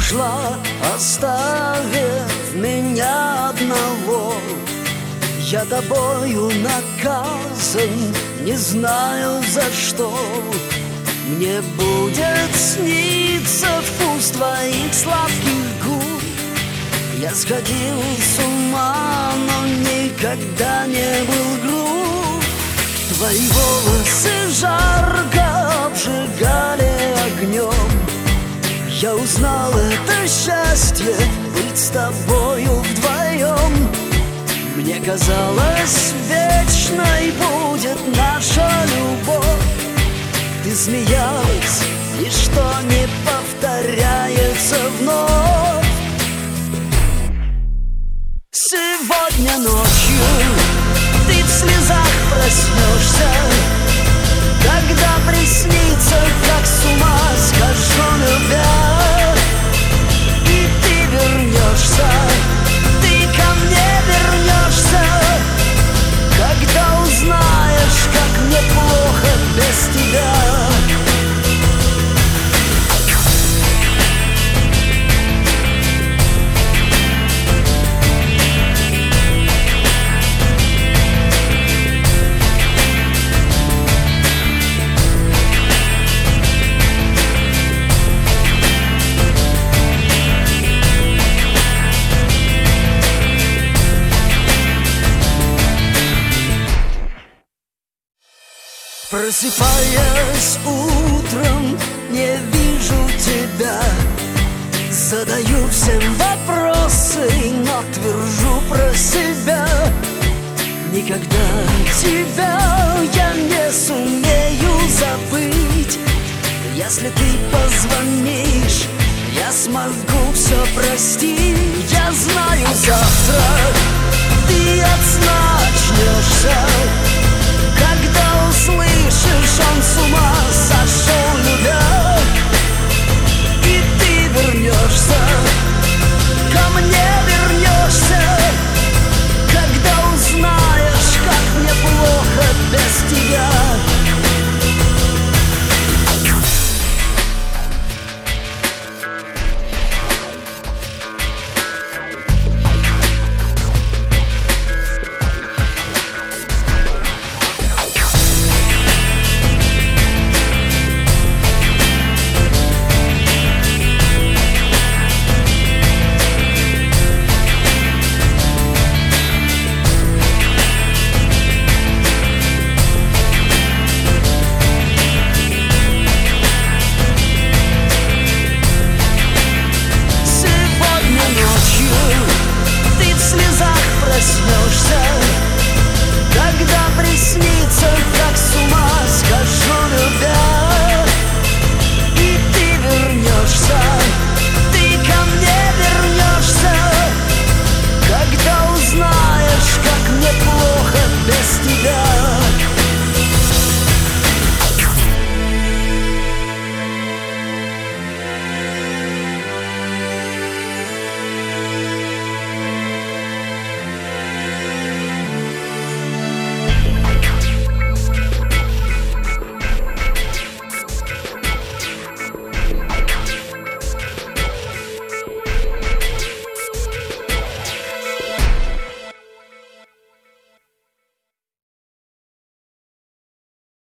ушла, оставив меня одного. Я тобою наказан, не знаю за что. Мне будет сниться вкус твоих сладких губ. Я сходил с ума, но никогда не был груб. Твои волосы жарко обжигали огнем. Я узнал это счастье, быть с тобою вдвоем. Мне казалось, вечной будет наша любовь. Ты смеялась, ничто не повторяется вновь. Сегодня ночью ты в слезах проснешься, когда приснится, как с ума схожу, любя. И ты вернешься, ты ко мне вернешься, когда узнаешь, как мне плохо без тебя. Просыпаясь утром, не вижу тебя. Задаю всем вопросы, но твержу про себя. Никогда тебя я не сумею забыть. Если ты позвонишь, я смогу все простить. Я знаю, завтра ты от сна очнешься, когда услышишь, он с ума сошел, любя.